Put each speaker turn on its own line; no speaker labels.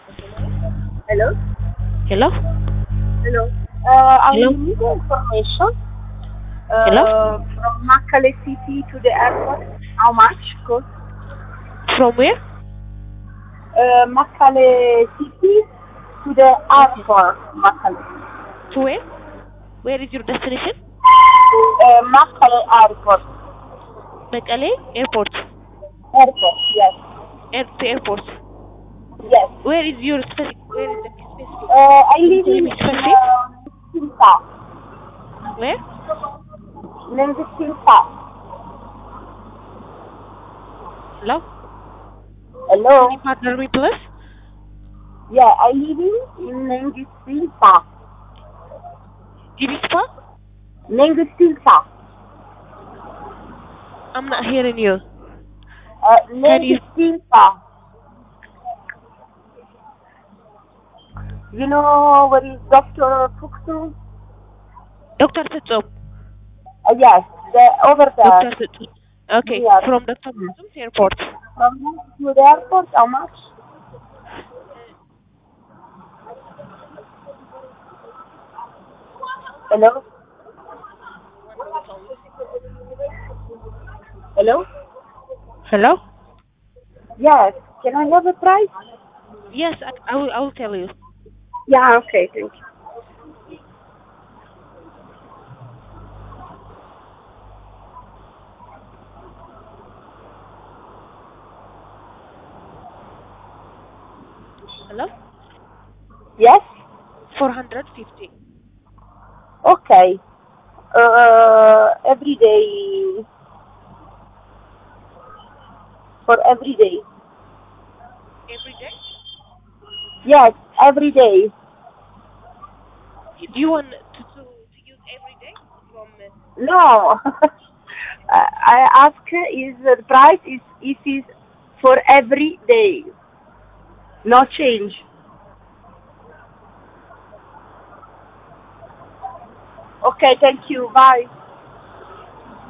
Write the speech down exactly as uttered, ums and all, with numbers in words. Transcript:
Hello?
Hello?
Hello. Uh, I
Hello?
need information
Hello?
uh, from Makale City to the airport. How much cost?
From where?
Uh, Makale City to the
Okay.
airport. Makale.
To where? Where is your destination?
Uh, Makale Airport.
Mekelle Airport.
Airport, yes.
Air to airport.
Yes.
Where is your specific? Where is the specific?
Uh, I
Can you
live
tell
in,
me
in
specific?
uh, Sinta.
Where?
Nengisinta.
Hello? Can you
Hello?
partner me, please?
Yeah, I live in, in Nengisinta.
Givispa?
Nengisinta.
I'm not hearing you.
Uh,
Can you?
Nengisinta. You know where is Doctor Fuxu?
Doctor Setsum.
Uh, yes, the, over there,
Doctor Setsum. Okay.
near.
From Doctor
Hmm.
Setsum Airport.
From here to the airport, how much? Hello?
One minute only.
Hello?
Hello?
Yes, can I have a price?
Yes, I, I will. I will tell you.
Yeah, okay, thank you.
Hello?
Yes?
Four hundred fifty.
Okay. Uh, every day, for every day.
Every day?
Yes, every day.
Do you want to to, to use every day from? Uh,
No. I ask is the price is if is for every day. No change. Okay, thank you. Bye.